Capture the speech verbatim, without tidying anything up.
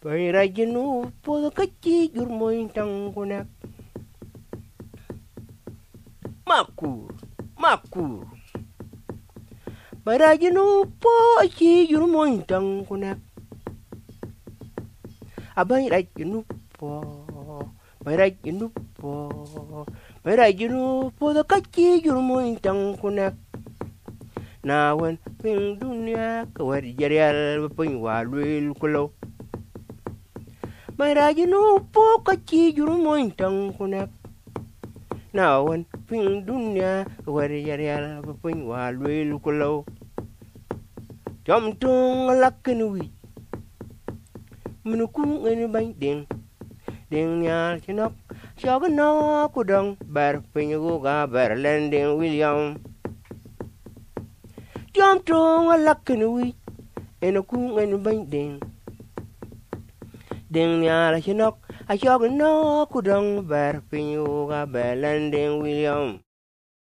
Pairaginu po kachi jurmoin tangkunak. Makur, makur. Pairaginu po kachi jurmoin tangkunak. Abang raginu po, pairaginu po, pairaginu po kachi jurmoin tangkunak. Nawan ping dunia kawar jarial ping walwil kulo. May raginu po kachi jurumoin tangkunak. Nawan ping dunia wari yarial ping walwil kulo. Jom tung alakanui. Menukung ini bain ding. Ding nyal chinok. Siyaga na kudang bar pinyaguga bar landing William. Jom tung alakanui. Menukung ini bain ding. Ding nyala chinok, a chog no kudong bar pinyu ga belanding William.